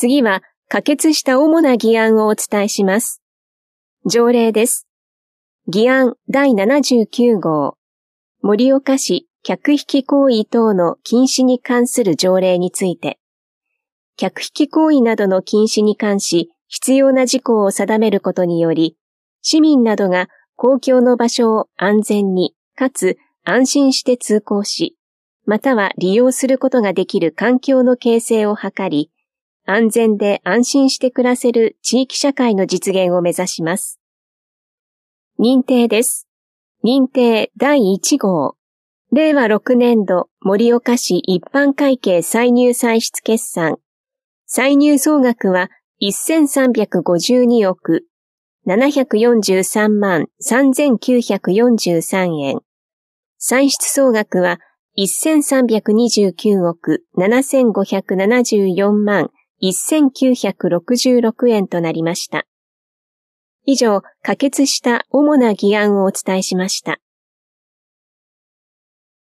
次は可決した主な議案をお伝えします。条例です。議案第79号。盛岡市客引き行為等の禁止に関する条例について、客引き行為などの禁止に関し必要な事項を定めることにより、市民などが公共の場所を安全にかつ安心して通行し、または利用することができる環境の形成を図り、安全で安心して暮らせる地域社会の実現を目指します。認定です。認定第1号。令和6年度盛岡市一般会計歳入歳出決算。歳入総額は1352億743万3943円。歳出総額は1329億7574万1966円となりました。以上、可決した主な議案をお伝えしました。